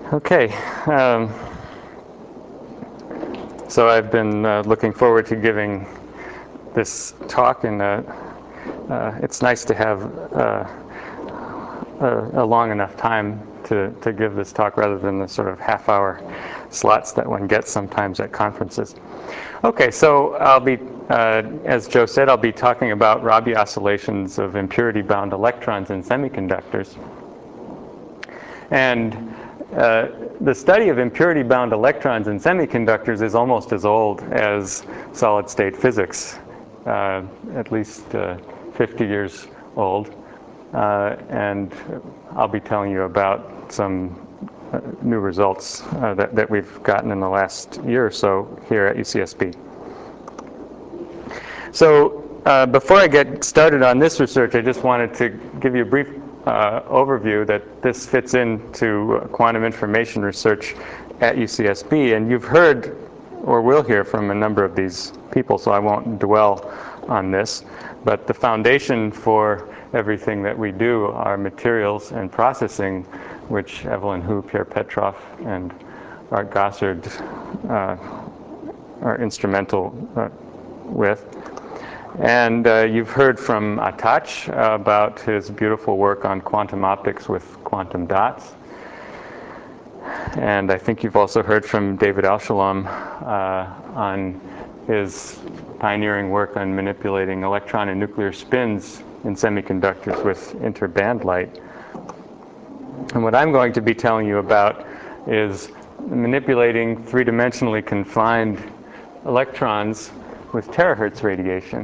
Okay, so I've been looking forward to giving this talk, and it's nice to have a long enough time to give this talk rather than the sort of half-hour slots that one gets sometimes at conferences. Okay, so I'll be, as Joe said, I'll be talking about Rabi oscillations of impurity-bound electrons in semiconductors. And the study of impurity-bound electrons in semiconductors is almost as old as solid-state physics, at least 50 years old. And I'll be telling you about some new results that we've gotten in the last year or so here at UCSB. So before I get started on this research, I just wanted to give you a brief overview that this fits into quantum information research at UCSB. And you've heard or will hear from a number of these people, so I won't dwell on this. But the foundation for everything that we do are materials and processing, which Evelyn Hu, Pierre Petrov, and Art Gossard are instrumental with. And you've heard from Atach about his beautiful work on quantum optics with quantum dots. And I think you've also heard from David Alshalom on his pioneering work on manipulating electron and nuclear spins in semiconductors with interband light. And what I'm going to be telling you about is manipulating three-dimensionally confined electrons with terahertz radiation.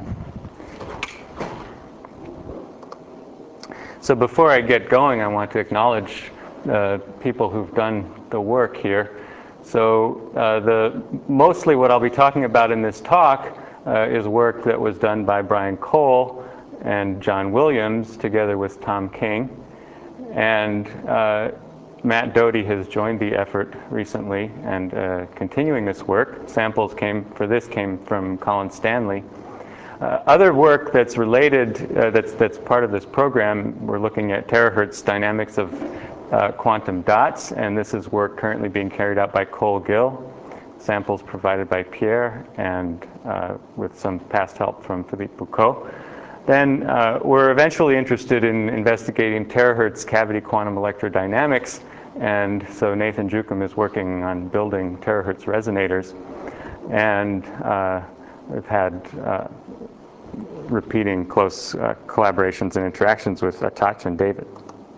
So before I get going, I want to acknowledge people who've done the work here. So mostly what I'll be talking about in this talk is work that was done by Brian Cole and John Williams together with Tom King. And Matt Doty has joined the effort recently and continuing this work. Samples came from Colin Stanley. Other work that's related, that's part of this program, we're looking at terahertz dynamics of quantum dots, and this is work currently being carried out by Cole Gill. Samples provided by Pierre, and with some past help from Philippe Boucault. Then we're eventually interested in investigating terahertz cavity quantum electrodynamics, and so Nathan Jukum is working on building terahertz resonators, and we've had repeating close collaborations and interactions with Atach and David.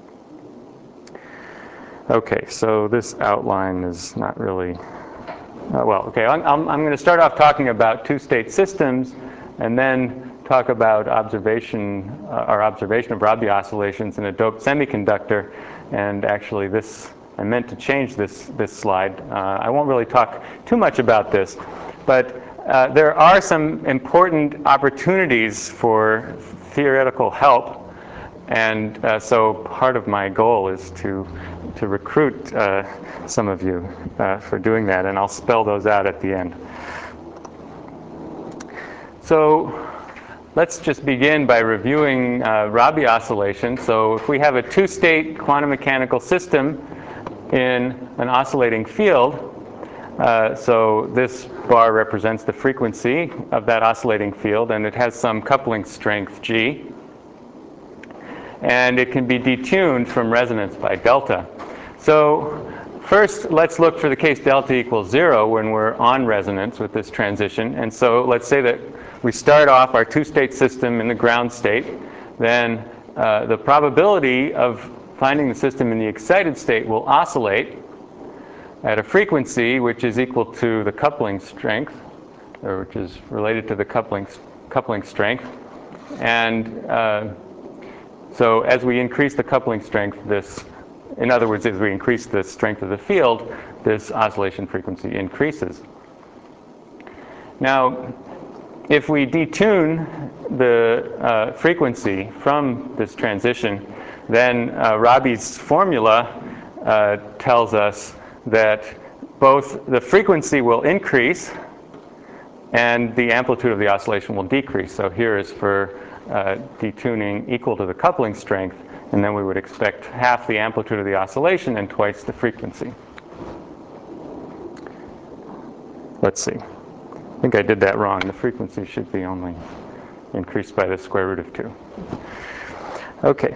Okay, so this outline is not really, well, okay, I'm going to start off talking about two-state systems, and then talk about our observation of Rabi oscillations in a doped semiconductor. And actually I meant to change this slide. I won't really talk too much about this, but there are some important opportunities for theoretical help. And so part of my goal is to recruit some of you for doing that, and I'll spell those out at the end. So let's just begin by reviewing Rabi oscillation. So if we have a two-state quantum mechanical system in an oscillating field, so this bar represents the frequency of that oscillating field, and it has some coupling strength G. And it can be detuned from resonance by delta. So first, let's look for the case delta equals 0 when we're on resonance with this transition. And so let's say that we start off our two-state system in the ground state. Then the probability of finding the system in the excited state will oscillate at a frequency which is equal to the coupling strength, or which is related to the coupling strength. And so as we increase the coupling strength, in other words, as we increase the strength of the field, this oscillation frequency increases. Now, if we detune the frequency from this transition, then Rabi's formula tells us that both the frequency will increase and the amplitude of the oscillation will decrease. So here is for detuning equal to the coupling strength, and then we would expect half the amplitude of the oscillation and twice the frequency. let's see. I think I did that wrong. The frequency should be only increased by the square root of 2. Okay.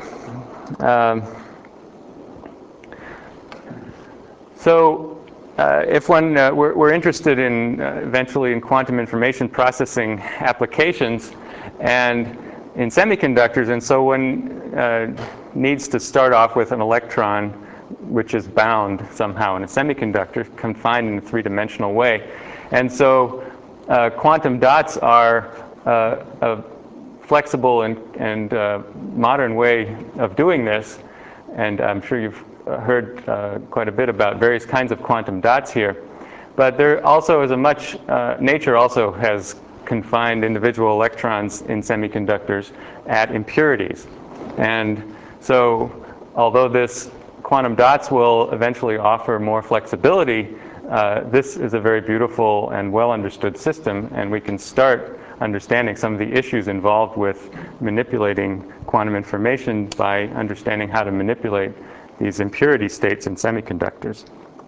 If we're interested in eventually in quantum information processing applications and in semiconductors, and so one needs to start off with an electron which is bound somehow in a semiconductor, confined in a three-dimensional way. And so quantum dots are a flexible and modern way of doing this, and I'm sure you've heard quite a bit about various kinds of quantum dots here. But there also is a much, nature also has confined individual electrons in semiconductors at impurities. And so although this quantum dots will eventually offer more flexibility, this is a very beautiful and well understood system, and we can start understanding some of the issues involved with manipulating quantum information by understanding how to manipulate these impurity states in semiconductors.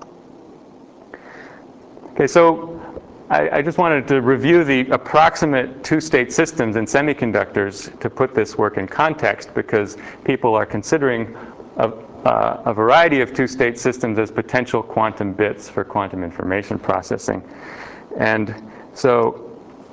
Okay, so I just wanted to review the approximate two-state systems in semiconductors to put this work in context, because people are considering a variety of two-state systems as potential quantum bits for quantum information processing. And so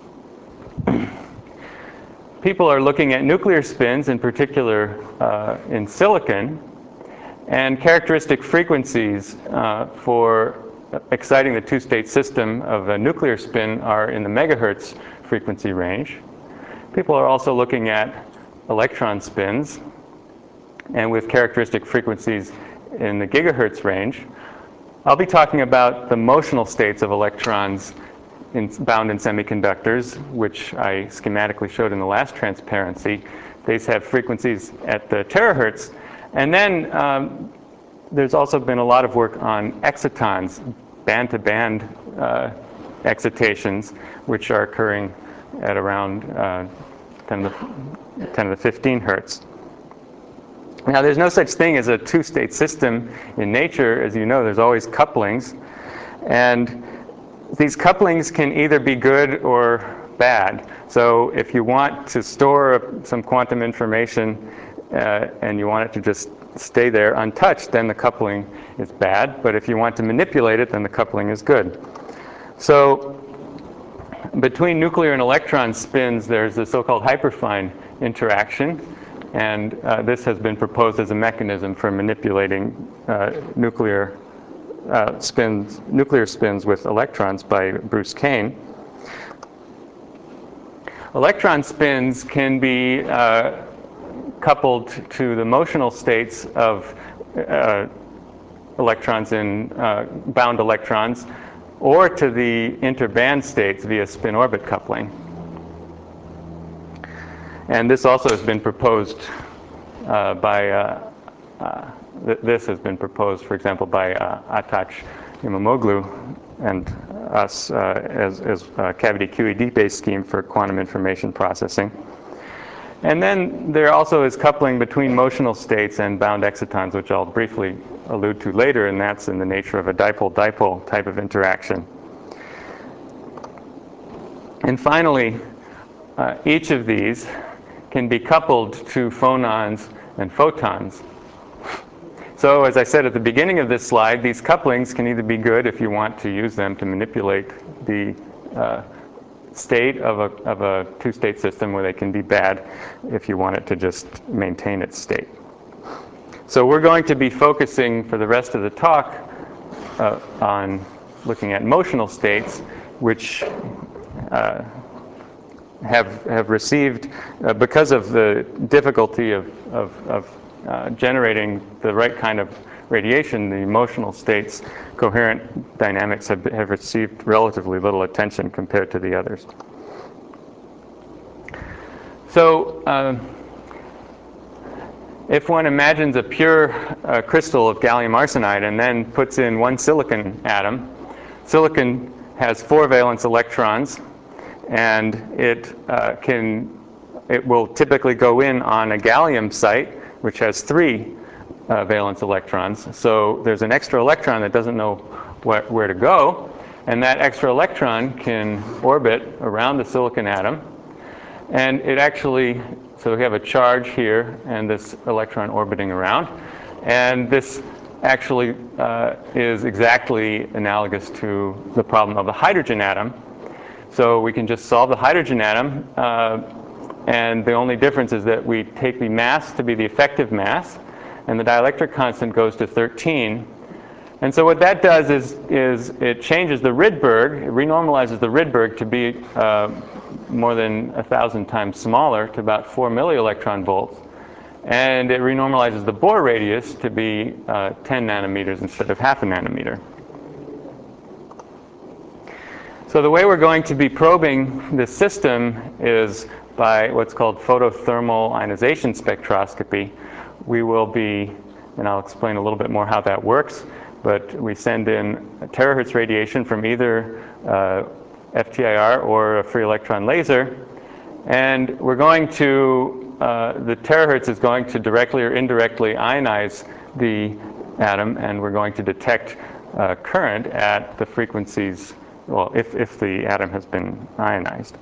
people are looking at nuclear spins, in particular in silicon, and characteristic frequencies for exciting the two-state system of a nuclear spin are in the megahertz frequency range. People are also looking at electron spins, and with characteristic frequencies in the gigahertz range. I'll be talking about the motional states of electrons bound in semiconductors, which I schematically showed in the last transparency. These have frequencies at the terahertz. And then there's also been a lot of work on excitons, band-to-band excitations, which are occurring at around 10 to the 15 hertz. Now, there's no such thing as a two-state system in nature. As you know, there's always couplings. And these couplings can either be good or bad. So if you want to store some quantum information and you want it to just stay there untouched, then the coupling is bad. But if you want to manipulate it, then the coupling is good. So between nuclear and electron spins, there's the so-called hyperfine interaction. And this has been proposed as a mechanism for manipulating nuclear spins with electrons by Bruce Kane. Electron spins can be coupled to the motional states of electrons in bound electrons, or to the interband states via spin-orbit coupling. And this also has been proposed this has been proposed, for example, by Ataç İmamoğlu and us as a cavity QED-based scheme for quantum information processing. And then there also is coupling between motional states and bound excitons, which I'll briefly allude to later, and that's in the nature of a dipole-dipole type of interaction. And finally, each of these can be coupled to phonons and photons. So as I said at the beginning of this slide, these couplings can either be good if you want to use them to manipulate the state of a two-state system, or they can be bad if you want it to just maintain its state. So we're going to be focusing for the rest of the talk on looking at motional states, which have received, because of the difficulty of generating the right kind of radiation, the motional states, coherent dynamics have received relatively little attention compared to the others. So if one imagines a pure crystal of gallium arsenide and then puts in one silicon atom, silicon has 4 valence electrons, and it will typically go in on a gallium site, which has 3 valence electrons. So there's an extra electron that doesn't know where to go. And that extra electron can orbit around the silicon atom. And it actually, so we have a charge here and this electron orbiting around. And this actually is exactly analogous to the problem of the hydrogen atom. So we can just solve the hydrogen atom, and the only difference is that we take the mass to be the effective mass, and the dielectric constant goes to 13. And so what that does is it changes the Rydberg, it renormalizes the Rydberg to be more than 1,000 times smaller, to about 4 millielectron volts. And it renormalizes the Bohr radius to be 10 nanometers instead of half a nanometer. So the way we're going to be probing this system is by what's called photothermal ionization spectroscopy. We will be, and I'll explain a little bit more how that works, but we send in a terahertz radiation from either FTIR or a free electron laser, and we're going to, the terahertz is going to directly or indirectly ionize the atom, and we're going to detect current at the frequencies, well, if the atom has been ionized.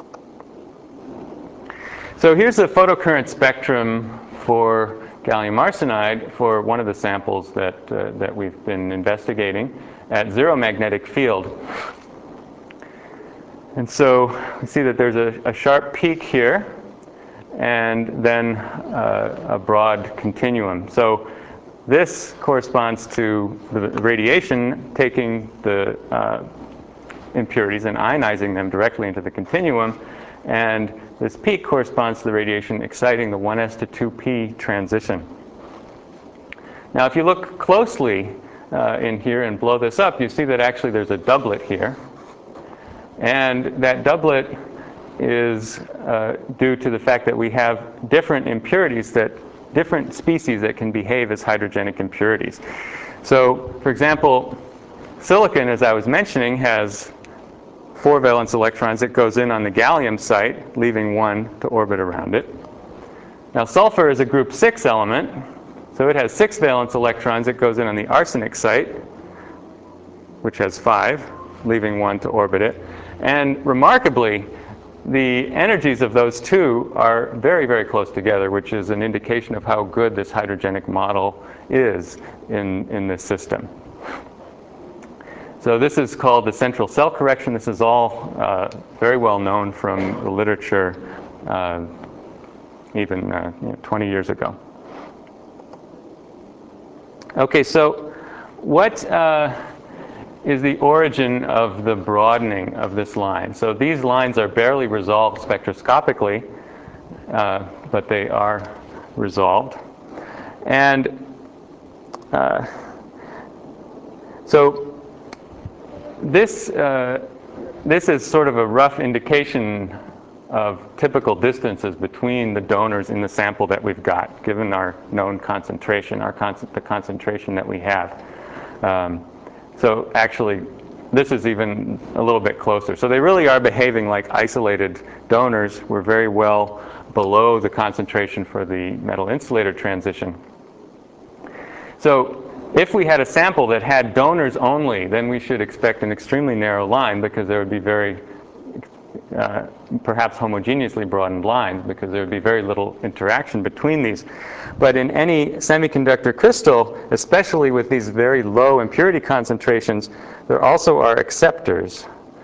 So here's the photocurrent spectrum for gallium arsenide for one of the samples that we've been investigating at zero magnetic field. And so we see that there's a sharp peak here and then a broad continuum. So this corresponds to the radiation taking the impurities and ionizing them directly into the continuum, and this peak corresponds to the radiation exciting the 1s to 2p transition. Now if you look closely in here and blow this up, you see that actually there's a doublet here, and that doublet is due to the fact that we have different impurities, different species that can behave as hydrogenic impurities. So for example, silicon, as I was mentioning, has 4 valence electrons. It goes in on the gallium site, leaving 1 to orbit around it. Now sulfur is a group 6 element, so it has 6 valence electrons. It goes in on the arsenic site, which has 5, leaving 1 to orbit it. And remarkably, the energies of those two are very, very close together, which is an indication of how good this hydrogenic model is in this system. So this is called the central cell correction. This is all very well known from the literature even 20 years ago. Okay, so what is the origin of the broadening of this line? So these lines are barely resolved spectroscopically, but they are resolved. And so this is sort of a rough indication of typical distances between the donors in the sample that we've got, given our known concentration, the concentration that we have. So actually, this is even a little bit closer. So they really are behaving like isolated donors. We're very well below the concentration for the metal insulator transition. So if we had a sample that had donors only, then we should expect an extremely narrow line, because there would be very perhaps homogeneously broadened lines, because there would be very little interaction between these. But in any semiconductor crystal, especially with these very low impurity concentrations, there also are acceptors.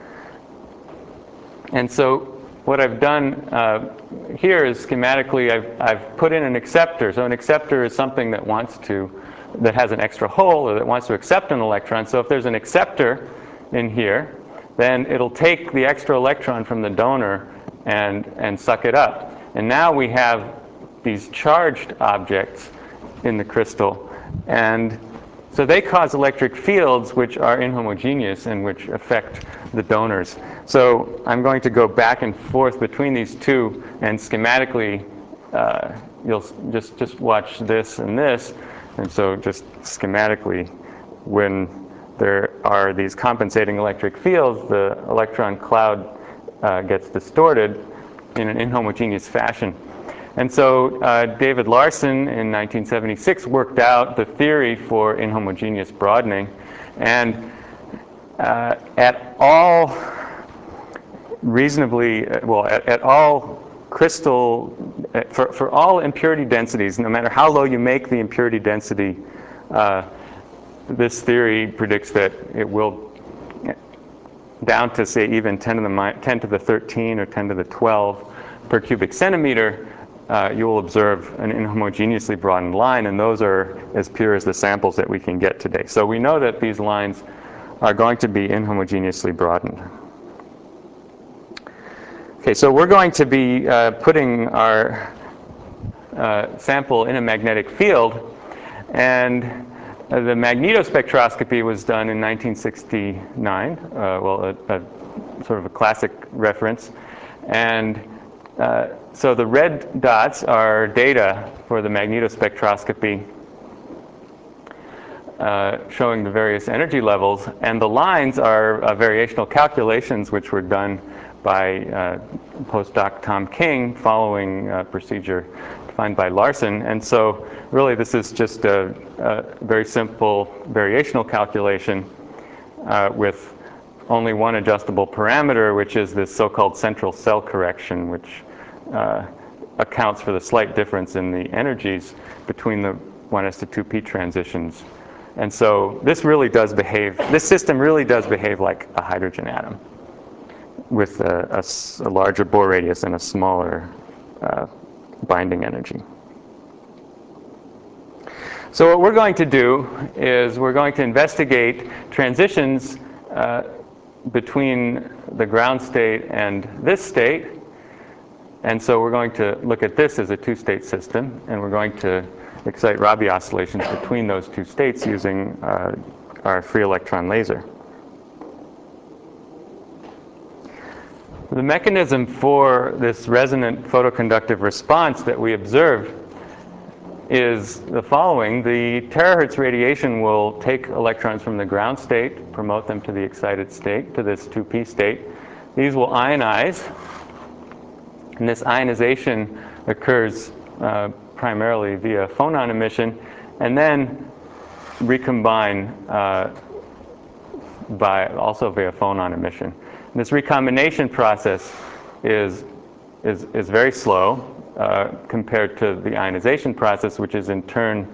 And so what I've done here is schematically I've put in an acceptor. So an acceptor is something that has an extra hole, or that wants to accept an electron. So if there's an acceptor in here, then it'll take the extra electron from the donor and suck it up. And now we have these charged objects in the crystal. And so they cause electric fields which are inhomogeneous and which affect the donors. So I'm going to go back and forth between these two, and schematically you'll just watch this and this. And so just schematically, when there are these compensating electric fields, the electron cloud gets distorted in an inhomogeneous fashion. And so David Larson in 1976 worked out the theory for inhomogeneous broadening. And at all reasonably, well, at all crystal, for all impurity densities, no matter how low you make the impurity density, this theory predicts that it will, down to say even 10 to the 13 or 10 to the 12 per cubic centimeter, you will observe an inhomogeneously broadened line, and those are as pure as the samples that we can get today. So we know that these lines are going to be inhomogeneously broadened. Okay, so we're going to be putting our sample in a magnetic field, and the magnetospectroscopy was done in 1969, well, a sort of a classic reference. And so the red dots are data for the magnetospectroscopy showing the various energy levels, and the lines are variational calculations which were done by postdoc Tom King following procedure defined by Larson. And so really this is just a very simple variational calculation with only one adjustable parameter, which is this so-called central cell correction, which accounts for the slight difference in the energies between the 1s to 2p transitions. And so this really does behave, this system really does behave like a hydrogen atom, with a larger Bohr radius and a smaller binding energy. So what we're going to do is we're going to investigate transitions between the ground state and this state. And so we're going to look at this as a two-state system, and we're going to excite Rabi oscillations between those two states using our free electron laser. The mechanism for this resonant photoconductive response that we observe is the following. The terahertz radiation will take electrons from the ground state, promote them to the excited state, to this 2p state. These will ionize, and this ionization occurs primarily via phonon emission, and then recombine also via phonon emission. This recombination process is very slow compared to the ionization process, which is in turn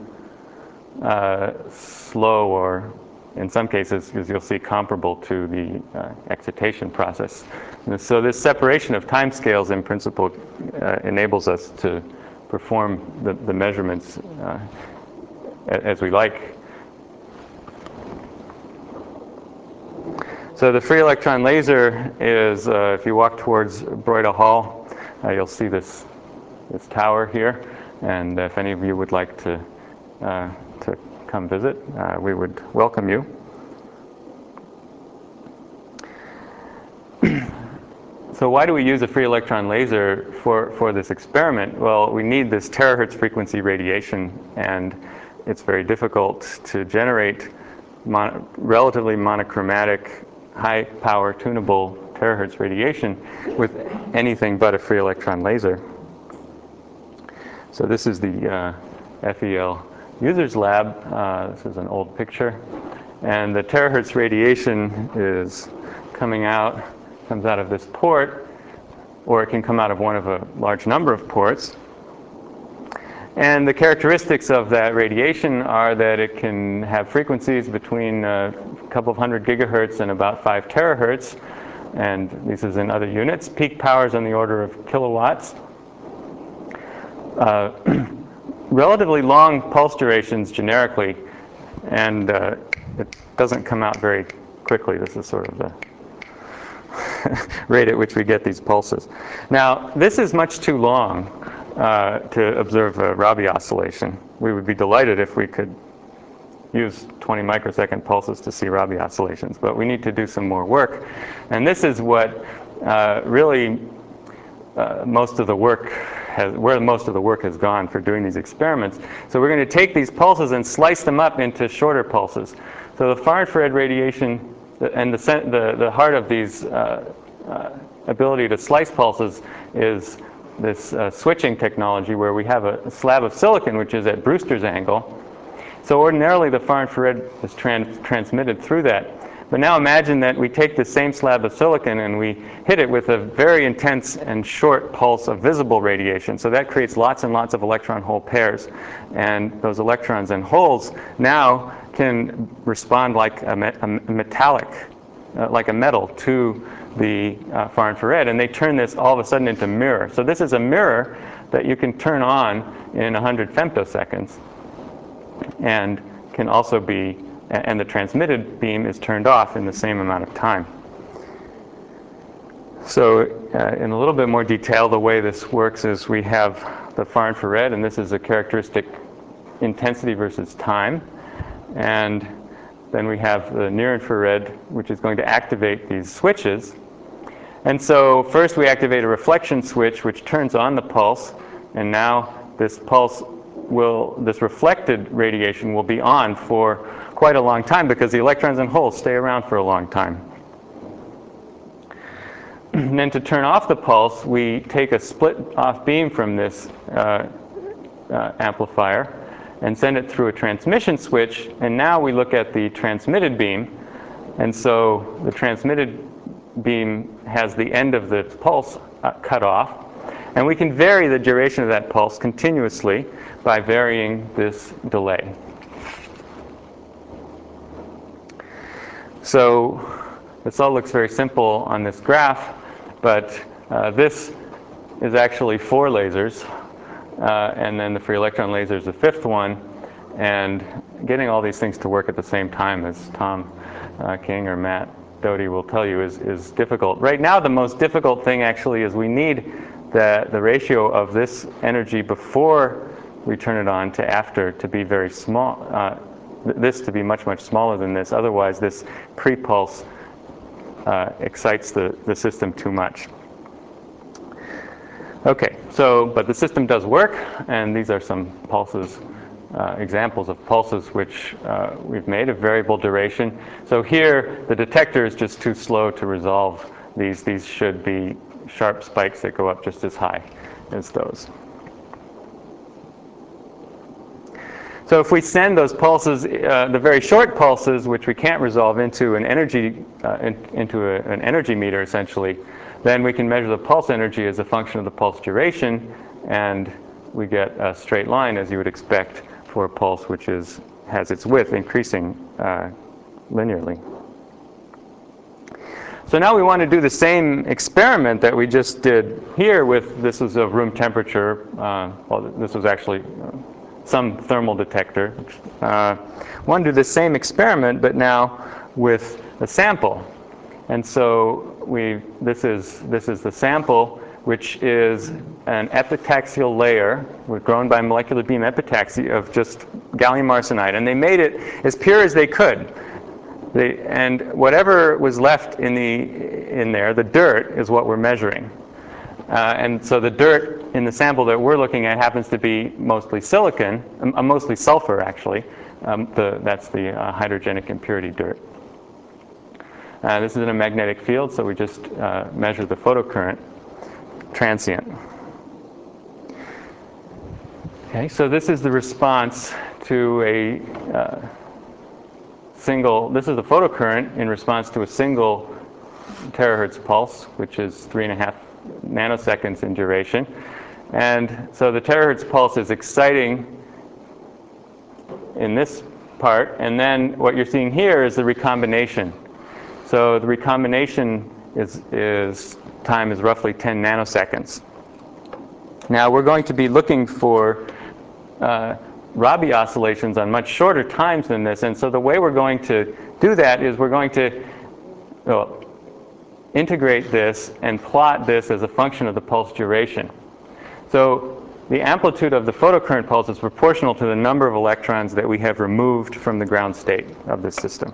slow, or in some cases, as you'll see, comparable to the excitation process. And so this separation of timescales in principle enables us to perform the measurements as we like. So the free electron laser is, if you walk towards Broida Hall, you'll see this tower here. And if any of you would like to come visit, we would welcome you. So why do we use a free electron laser for this experiment? Well, we need this terahertz frequency radiation, and it's very difficult to generate relatively monochromatic, high power tunable terahertz radiation with anything but a free electron laser. So this is the FEL users lab. This is an old picture, and the terahertz radiation is comes out of this port, or it can come out of one of a large number of ports. And the characteristics of that radiation are that it can have frequencies between a couple of hundred gigahertz and about 5 terahertz, and this is in other units. Peak powers on the order of kilowatts. Relatively long pulse durations generically, and it doesn't come out very quickly. This is sort of the rate at which we get these pulses. Now, this is much too long to observe a Rabi oscillation. We would be delighted if we could use 20 microsecond pulses to see Rabi oscillations, but we need to do some more work. And this is what really most of the work has gone for doing these experiments. So we're going to take these pulses and slice them up into shorter pulses. So the far infrared radiation and the heart of these ability to slice pulses is this switching technology, where we have a slab of silicon which is at Brewster's angle. So ordinarily the far infrared is transmitted through that. But now imagine that we take the same slab of silicon and we hit it with a very intense and short pulse of visible radiation. So that creates lots and lots of electron-hole pairs. And those electrons and holes now can respond like a metallic, like a metal to the far infrared. And they turn this all of a sudden into mirror. So this is a mirror that you can turn on in 100 femtoseconds. And can also be, and the transmitted beam is turned off in the same amount of time. So in a little bit more detail, the way this works is we have the far infrared, and this is a characteristic intensity versus time. And then we have the near infrared, which is going to activate these switches. And so first we activate a reflection switch, which turns on the pulse. And now this pulse this reflected radiation will be on for quite a long time because the electrons and holes stay around for a long time. And then to turn off the pulse, we take a split-off beam from this amplifier and send it through a transmission switch. And now we look at the transmitted beam. And so the transmitted beam has the end of the pulse cut off. And we can vary the duration of that pulse continuously by varying this delay. So this all looks very simple on this graph, but this is actually 4 lasers, and then the free electron laser is the 5th one. And getting all these things to work at the same time, as Tom King or Matt Doty will tell you, is difficult. Right now, the most difficult thing actually is we need the ratio of this energy before we turn it on to after to be very small, this to be much, much smaller than this. Otherwise, this pre-pulse excites the system too much. Okay, so, but the system does work, and these are some pulses, examples of pulses which we've made of variable duration. So here, the detector is just too slow to resolve these. These should be sharp spikes that go up just as high as those. So if we send those pulses, the very short pulses, which we can't resolve into an energy an energy meter essentially, then we can measure the pulse energy as a function of the pulse duration, and we get a straight line as you would expect for a pulse which has its width increasing linearly. So now we want to do the same experiment that we just did here with, this is of room temperature, well, this was actually some thermal detector. Want to do the same experiment, but now with a sample. And so this is the sample, which is an epitaxial layer grown by molecular beam epitaxy of just gallium arsenide. And they made it as pure as they could. And whatever was left in there, the dirt, is what we're measuring. And so the dirt in the sample that we're looking at happens to be mostly silicon, mostly sulfur actually. That's the hydrogenic impurity dirt. This is in a magnetic field, so we just measure the photocurrent transient. Okay, so this is the response to a this is the photocurrent in response to a single terahertz pulse, which is 3.5 nanoseconds in duration. And so the terahertz pulse is exciting in this part, and then what you're seeing here is the recombination. So the recombination time is roughly 10 nanoseconds. Now we're going to be looking for Rabi oscillations on much shorter times than this, and so the way we're going to do that is we're going to integrate this and plot this as a function of the pulse duration. So the amplitude of the photocurrent pulse is proportional to the number of electrons that we have removed from the ground state of the system.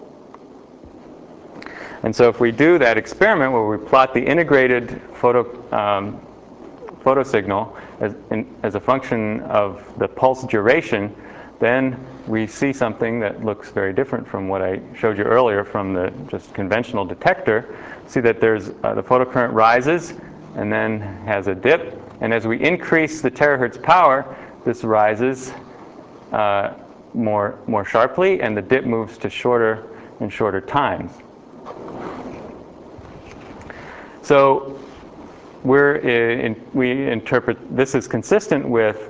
And so if we do that experiment where we plot the integrated photo signal as a function of the pulse duration, then we see something that looks very different from what I showed you earlier from the just conventional detector. See that there's the photocurrent rises and then has a dip, and as we increase the terahertz power, this rises more sharply, and the dip moves to shorter in shorter times. So we interpret this is consistent with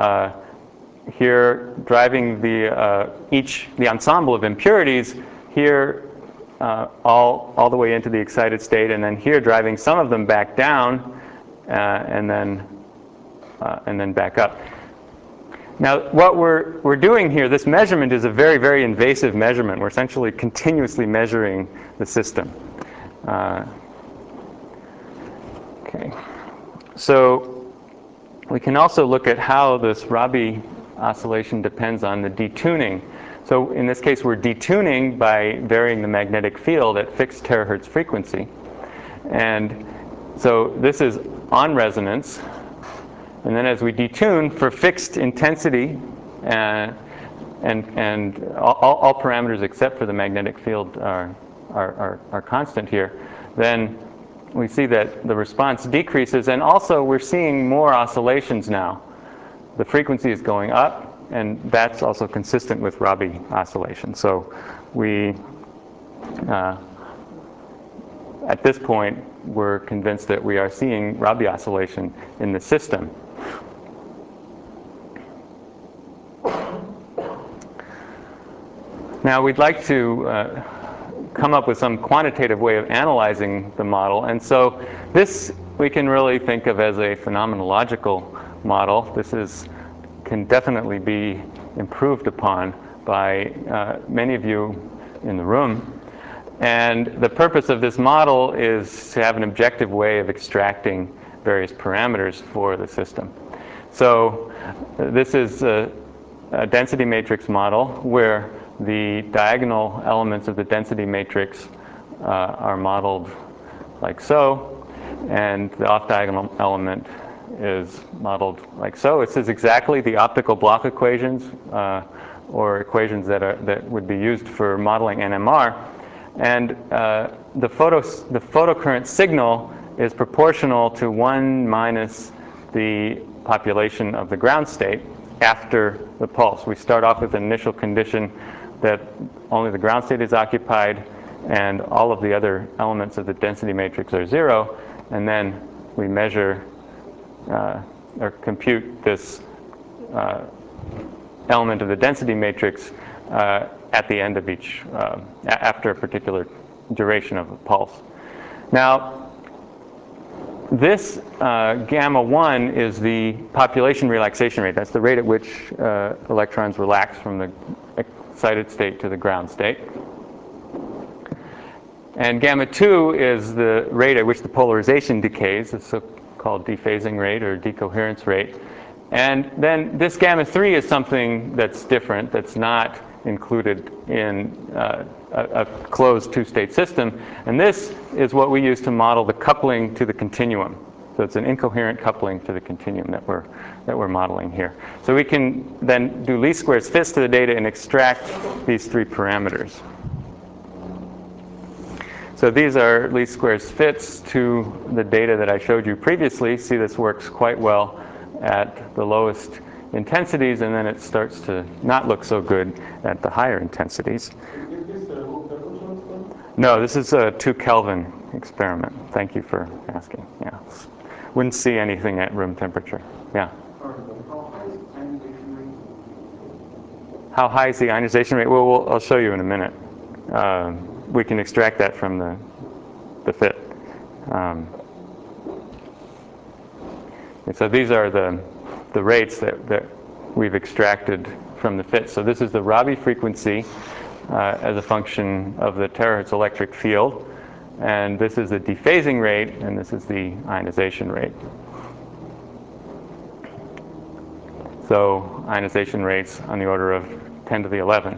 here driving the ensemble of impurities here all the way into the excited state, and then here driving some of them back down and then back up. Now, what we're doing here, this measurement is a very, very invasive measurement. We're essentially continuously measuring the system. Okay. So we can also look at how this Rabi oscillation depends on the detuning. So in this case, we're detuning by varying the magnetic field at fixed terahertz frequency. And so this is on resonance. And then as we detune for fixed intensity and all parameters except for the magnetic field are constant here, then we see that the response decreases, and also we're seeing more oscillations now. The frequency is going up, and that's also consistent with Rabi oscillation. So we, at this point, we're convinced that we are seeing Rabi oscillation in the system. Now we'd like to come up with some quantitative way of analyzing the model, and so this we can really think of as a phenomenological model. This can definitely be improved upon by many of you in the room. And the purpose of this model is to have an objective way of extracting various parameters for the system. So this is a density matrix model where the diagonal elements of the density matrix are modeled like so, and the off-diagonal element is modeled like so. This is exactly the optical block equations or equations that would be used for modeling NMR. And the photocurrent signal is proportional to 1 minus the population of the ground state after the pulse. We start off with an initial condition that only the ground state is occupied and all of the other elements of the density matrix are 0, and then we measure or compute this element of the density matrix at the end of each, after a particular duration of a pulse. Now, this gamma 1 is the population relaxation rate. That's the rate at which electrons relax from the excited state to the ground state. And gamma 2 is the rate at which the polarization decays, the so-called dephasing rate or decoherence rate. And then this gamma 3 is something that's different, that's not included in a closed two-state system. And this is what we use to model the coupling to the continuum. So it's an incoherent coupling to the continuum that we're modeling here. So we can then do least squares fits to the data and extract these 3 parameters. So these are least squares fits to the data that I showed you previously. See, this works quite well at the lowest intensities, and then it starts to not look so good at the higher intensities. No, this is a 2 Kelvin experiment. Thank you for asking. Yeah, wouldn't see anything at room temperature. Yeah. How high is the ionization rate? Well, I'll show you in a minute. We can extract that from the fit. And so these are the rates that we've extracted from the fit. So this is the Rabi frequency as a function of the terahertz electric field. And this is the dephasing rate, and this is the ionization rate. So ionization rates on the order of 10 to the 11.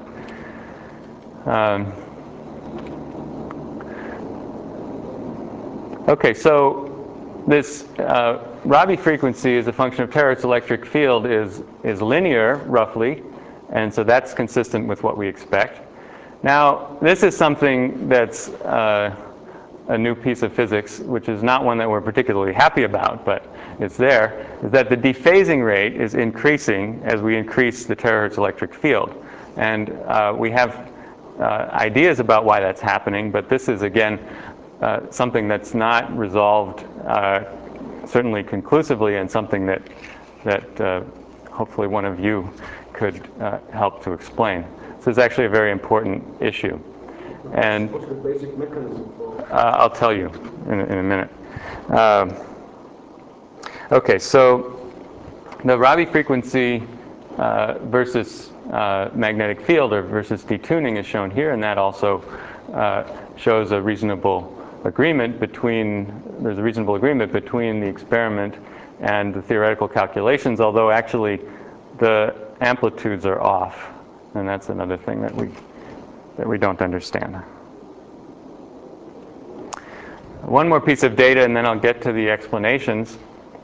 Okay, so this Rabi frequency as a function of terahertz electric field is linear, roughly, and so that's consistent with what we expect. Now, this is something that's a new piece of physics, which is not one that we're particularly happy about, but it's there, is that the dephasing rate is increasing as we increase the terahertz electric field. And we have ideas about why that's happening, but this is, again, something that's not resolved certainly conclusively, and something that hopefully one of you could help to explain. So it's actually a very important issue. And what's the basic mechanism for? I'll tell you in a minute. Okay, so the Rabi frequency versus magnetic field, or versus detuning, is shown here, and that also shows a reasonable agreement between, there's a reasonable agreement between the experiment and the theoretical calculations, although actually the amplitudes are off, and that's another thing that we don't understand. One more piece of data, and then I'll get to the explanations.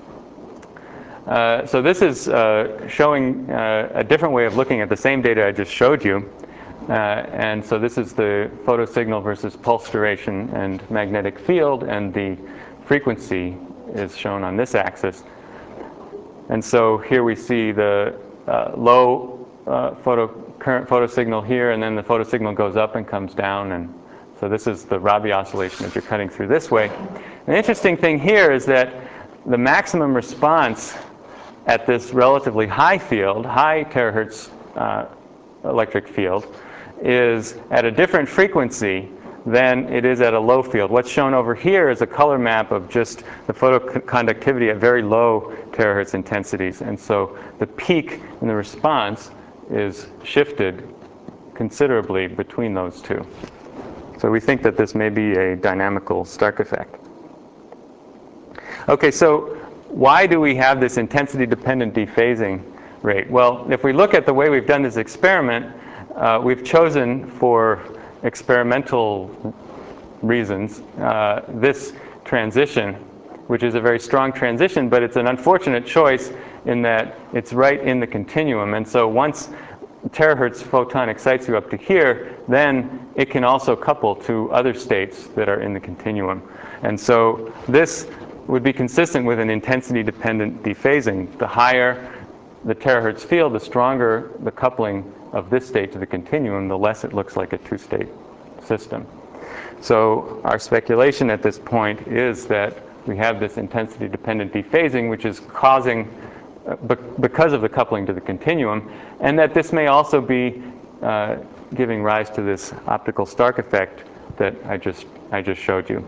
So this is showing a different way of looking at the same data I just showed you. And so this is the photosignal versus pulse duration and magnetic field, and the frequency is shown on this axis. And so here we see the low current photosignal here, and then the photosignal goes up and comes down. And so this is the Rabi oscillation as you're cutting through this way. An interesting thing here is that the maximum response at this relatively high field, high terahertz electric field, is at a different frequency than it is at a low field. What's shown over here is a color map of just the photoconductivity at very low terahertz intensities. And so the peak in the response is shifted considerably between those two. So we think that this may be a dynamical Stark effect. Okay, so why do we have this intensity-dependent dephasing rate? Well, if we look at the way we've done this experiment, we've chosen for experimental reasons this transition, which is a very strong transition, but it's an unfortunate choice in that it's right in the continuum. And so once terahertz photon excites you up to here, then it can also couple to other states that are in the continuum. And so this would be consistent with an intensity-dependent dephasing. The higher the terahertz field, the stronger the coupling of this state to the continuum, the less it looks like a two-state system. So our speculation at this point is that we have this intensity-dependent dephasing, which is causing, because of the coupling to the continuum, and that this may also be giving rise to this optical Stark effect that I just showed you.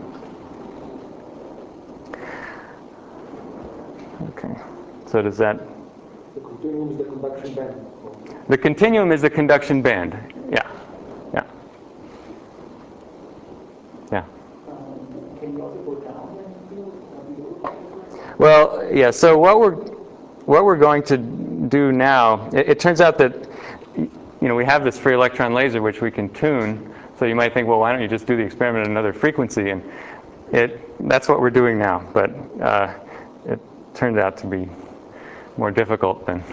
Okay, so does that? The continuum is the conduction band. The continuum is the conduction band. Yeah, yeah, yeah. Can you also go down in the field? Well, yeah. So what we're going to do now, it turns out that we have this free electron laser which we can tune. So you might think, well, why don't you just do the experiment at another frequency? And that's what we're doing now. But it turned out to be more difficult than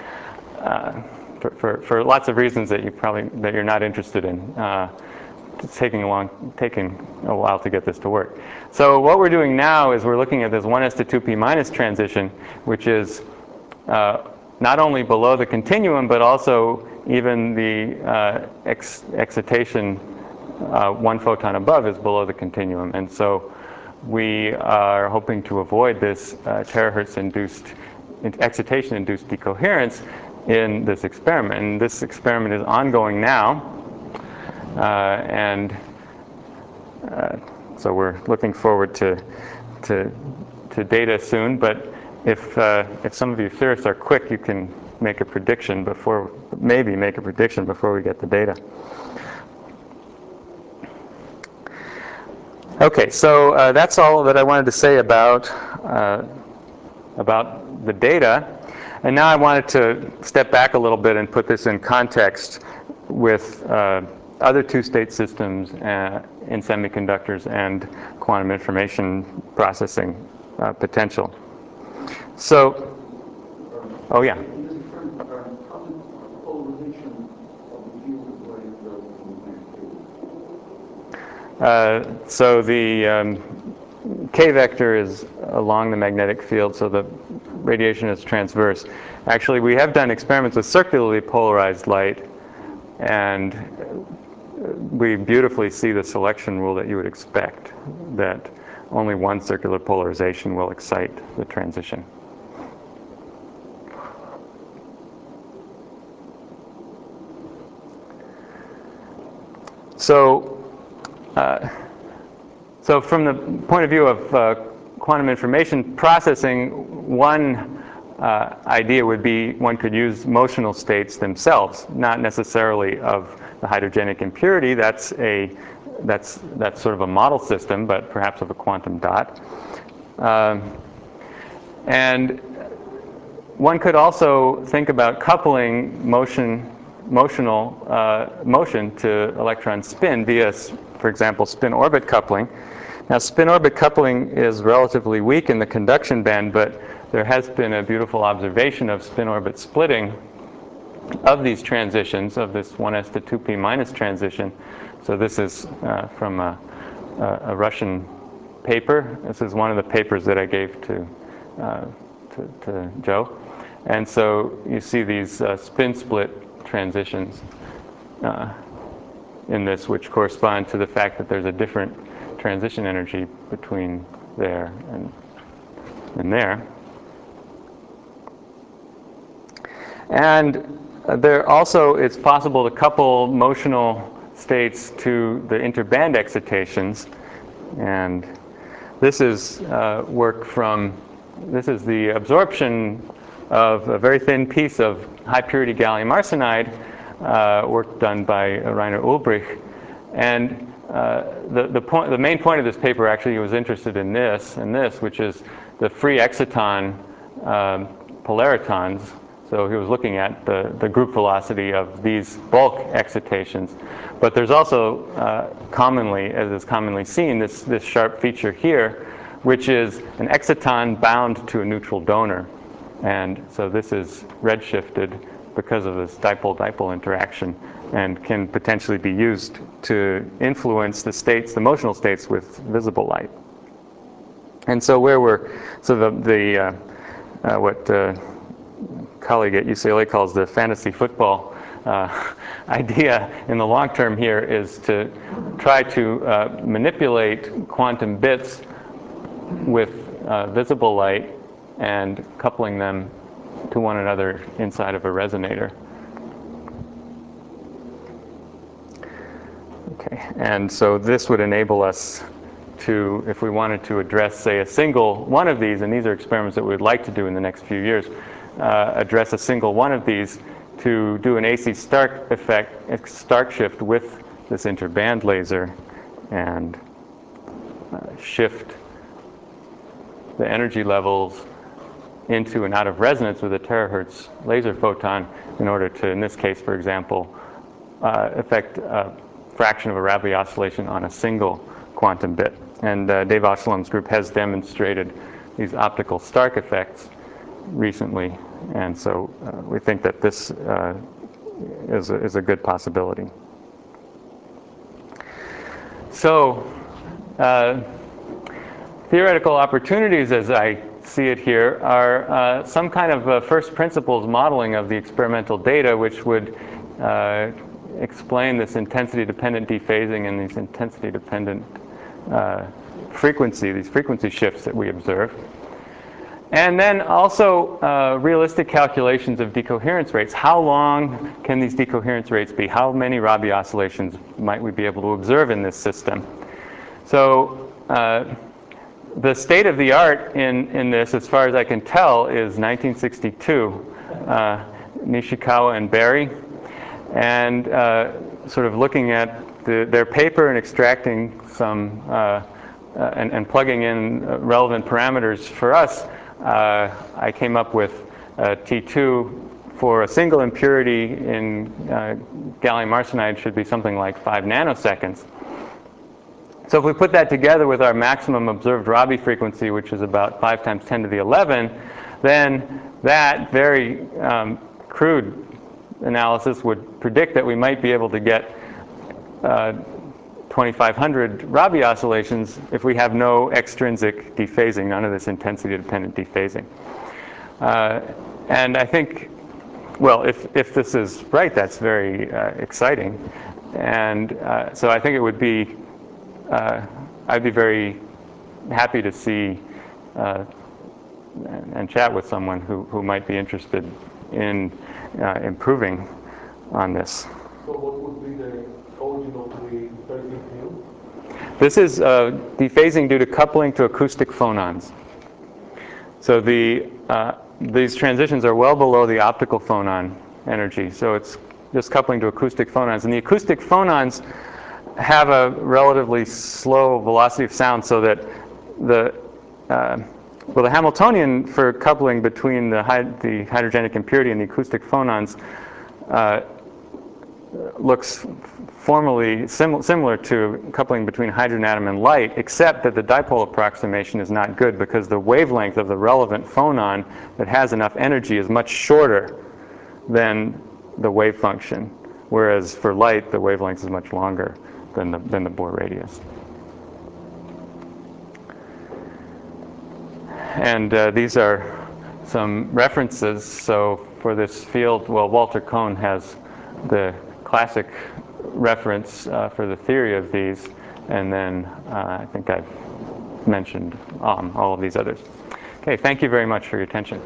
for lots of reasons that you're not interested in. It's taking a while to get this to work. So what we're doing now is we're looking at this 1s to 2p minus transition, which is not only below the continuum, but also even the excitation one photon above is below the continuum. And so we are hoping to avoid this terahertz-induced, excitation-induced decoherence in this experiment. And this experiment is ongoing now, and so we're looking forward to data soon. But if some of you theorists are quick, you can make a prediction before we get the data. Okay, so that's all that I wanted to say about the data. And now I wanted to step back a little bit and put this in context with other two-state systems in semiconductors and quantum information processing potential. So, oh yeah. So the K vector is along the magnetic field, so the radiation is transverse. Actually, we have done experiments with circularly polarized light, and we beautifully see the selection rule that you would expect, that only one circular polarization will excite the transition. So, so from the point of view of quantum information processing, one idea would be one could use motional states themselves, not necessarily of the hydrogenic impurity. That's sort of a model system, but perhaps of a quantum dot. And one could also think about coupling motion to electron spin via, for example, spin-orbit coupling. Now, spin-orbit coupling is relatively weak in the conduction band, but there has been a beautiful observation of spin-orbit splitting of these transitions, of this 1s to 2p minus transition. So this is from a Russian paper. This is one of the papers that I gave to Joe. And so you see these spin split transitions in this, which correspond to the fact that there's a different transition energy between there and there. And there also, it's possible to couple motional states to the interband excitations. And this is work from, this is the absorption of a very thin piece of high purity gallium arsenide, work done by Rainer Ulbrich. And the main point of this paper, actually, he was interested in this, which is the free exciton polaritons. So he was looking at the group velocity of these bulk excitations. But there's also commonly, as is commonly seen, this sharp feature here, which is an exciton bound to a neutral donor. And so this is redshifted because of this dipole-dipole interaction, and can potentially be used to influence the states, the motional states, with visible light. And so what colleague at UCLA calls the fantasy football idea in the long term here is to try to manipulate quantum bits with visible light and coupling them to one another inside of a resonator. Okay, and so this would enable us to, if we wanted to address, say, a single one of these, and these are experiments that we would like to do in the next few years, address a single one of these to do an AC Stark effect, Stark shift with this interband laser and shift the energy levels into and out of resonance with a terahertz laser photon in order to, in this case, for example, affect a fraction of a Rabi oscillation on a single quantum bit. And Dave Oshalom's group has demonstrated these optical Stark effects recently, and so we think that this is a good possibility. So theoretical opportunities, as I see it here, are some kind of first principles modeling of the experimental data, which would explain this intensity-dependent dephasing and these intensity-dependent these frequency shifts that we observe. And then also realistic calculations of decoherence rates. How long can these decoherence rates be? How many Rabi oscillations might we be able to observe in this system? So the state of the art in this, as far as I can tell, is 1962. Nishikawa and Berry. And sort of looking at their paper and extracting some and plugging in relevant parameters for us, I came up with T2 for a single impurity in gallium arsenide should be something like 5 nanoseconds. So if we put that together with our maximum observed Rabi frequency, which is about 5 times 10 to the 11, then that very crude analysis would predict that we might be able to get 2,500 Rabi oscillations if we have no extrinsic dephasing, none of this intensity-dependent dephasing. And I think, well, if this is right, that's very exciting. And so I think it would be, I'd be very happy to see and chat with someone who might be interested in improving on this. So what would be the origin of the phasing field? This is dephasing due to coupling to acoustic phonons. So these transitions are well below the optical phonon energy. So it's just coupling to acoustic phonons. And the acoustic phonons have a relatively slow velocity of sound, so that the Hamiltonian for coupling between the hydrogenic impurity and the acoustic phonons looks formally similar to coupling between a hydrogen atom and light, except that the dipole approximation is not good, because the wavelength of the relevant phonon that has enough energy is much shorter than the wave function, whereas for light the wavelength is much longer than the Bohr radius. And these are some references. So for this field, well, Walter Kohn has the classic reference for the theory of these, and then I think I've mentioned all of these others. Okay, thank you very much for your attention.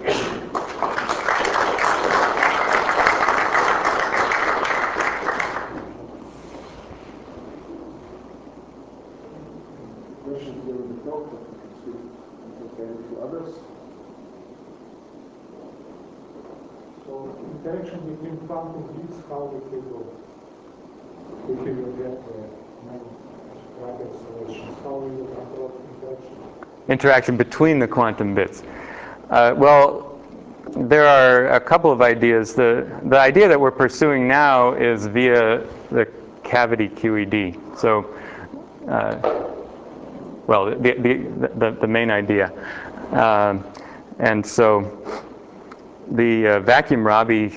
Questions during the talk, but you can see to others. So interaction between quantum bits, how it will go? If you will get Rabi oscillations, how will you control interaction? Interaction between the quantum bits. Well, there are a couple of ideas. The idea that we're pursuing now is via the cavity QED. So, well, the main idea. And so the vacuum Rabi,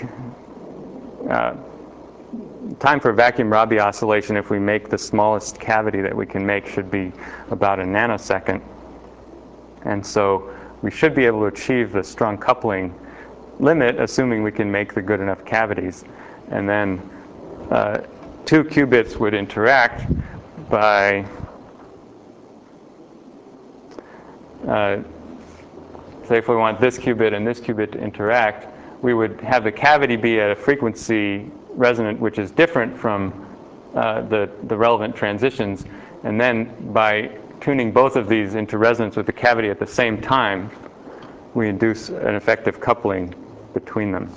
time for vacuum Rabi oscillation, if we make the smallest cavity that we can make, should be about a nanosecond. And so we should be able to achieve the strong coupling limit, assuming we can make the good enough cavities. And then 2 qubits would interact by say if we want this qubit and this qubit to interact, we would have the cavity be at a frequency resonant which is different from the relevant transitions. And then by tuning both of these into resonance with the cavity at the same time, we induce an effective coupling between them.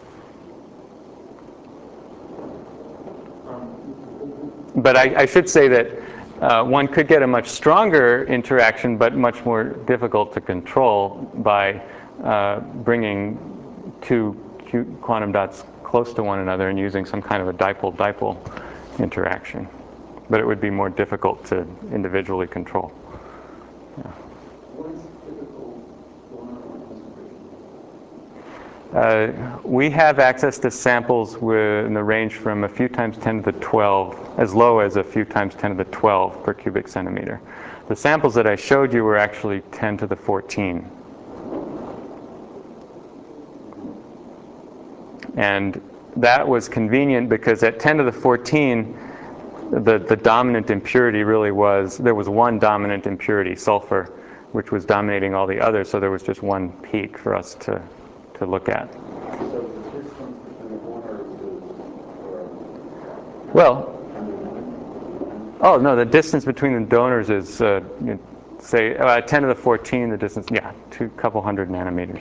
But I should say that one could get a much stronger interaction, but much more difficult to control by bringing 2 quantum dots close to one another and using some kind of a dipole-dipole interaction. But it would be more difficult to individually control. Yeah. What is typical donor concentration? We have access to samples in the range from a few times 10 to the 12, as low as a few times 10 to the 12 per cubic centimeter. The samples that I showed you were actually 10 to the 14. And that was convenient because at 10 to the 14, the dominant impurity really was, there was one dominant impurity, sulfur, which was dominating all the others, so there was just one peak for us to look at. So the distance between the donors is Well, oh no, the distance between the donors is, say, 10 to the 14, the distance, yeah, a couple hundred nanometers.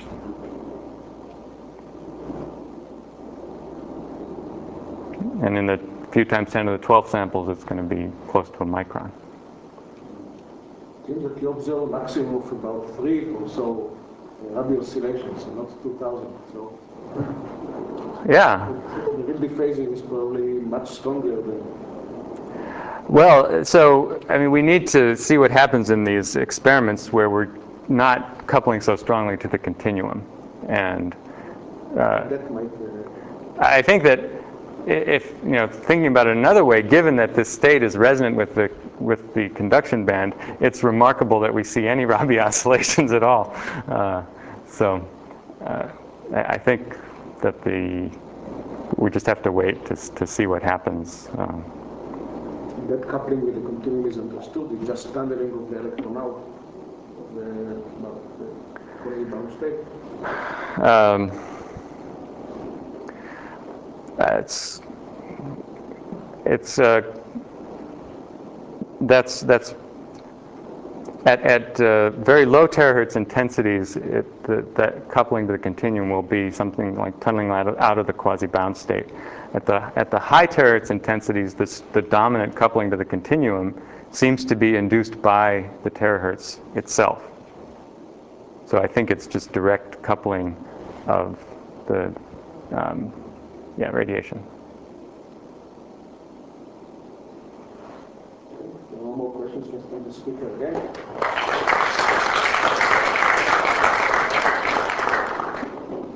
And in the few times 10 to the 12 samples, it's going to be close to a micron. seems that you observe a maximum of about 3 or so Rabi oscillations, so not 2,000. So Yeah. the real dephasing is probably much stronger than. Well, so I mean, we need to see what happens in these experiments where we're not coupling so strongly to the continuum, and That might. I think that if thinking about it another way, given that this state is resonant with the conduction band, it's remarkable that we see any Rabi oscillations at all. I think that we just have to wait to see what happens that coupling with the continuum is understood. It's just tunneling of the electron out of the quasi-bound state. That's at very low terahertz intensities, that coupling to the continuum will be something like tunneling out of the quasi-bound state. At the high terahertz intensities, the dominant coupling to the continuum seems to be induced by the terahertz itself. So I think it's just direct coupling of the radiation. No more questions from the speaker again.